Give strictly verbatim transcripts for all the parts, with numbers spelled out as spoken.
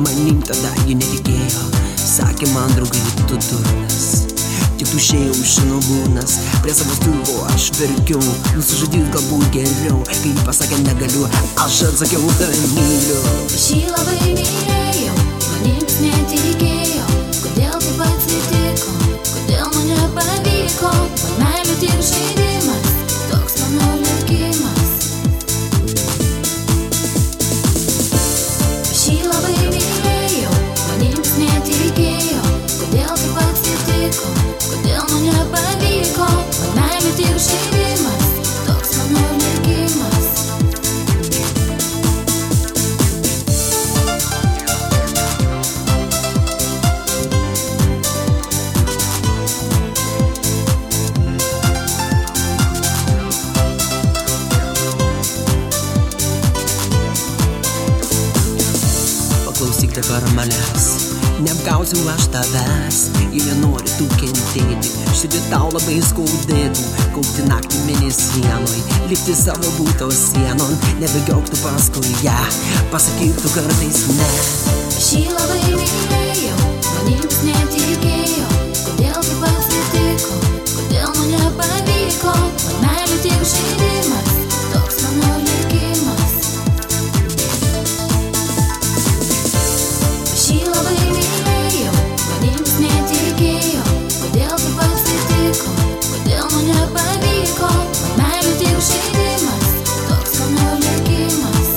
Manim tada ji netikėjo, sakė man draugai, tu durnas. Tik tušėjau šinobūnas, prie savo stulbo aš verkiau. Nusižudyt galbūt geriau, kai ji pasakė negaliu, aš atsakiau, tave myliu. Aš jį labai mylėjau, manim jis netikėjo. Kodėl taip atsitiko, kodėl man nepavyko? Man meilė tik žaidimas, toks mano likimas. Aš jį labai mylėjau, manim jis netikėjo. Kodėl taip atsitiko, kodėl man nepavyko? Man meilė tik žaidimas, toks mano likimas. Klausyk dabar manęs, neapgausiu aš tavęs. Jei nenori tu kentėti, širdį tau labai skaudėtų. Kaupti naktį mėnesienoj, likti savo būto sienon. Nebėgiok tu paskui ją, pasakyk tu kartais ne. Aš jį labai mylėjau, manim jis netikėjo. Kodėl taip atsitiko, kodėl man nepavyko? Man meilė tik žaidimas, toks mano likimas. Aš jį labai mylėjau, manim jis netikėjo. Kodėl taip atsitiko, kodėl man nepavyko? Man meilė tik žaidimas, toks mano likimas.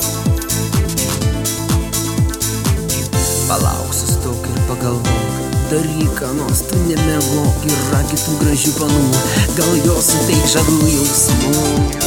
Palauk, sustok ir pagalvok, daryk ką nors, tu nemiegok. Yra kitų gražių panų, gal jos suteik žavų jausmų.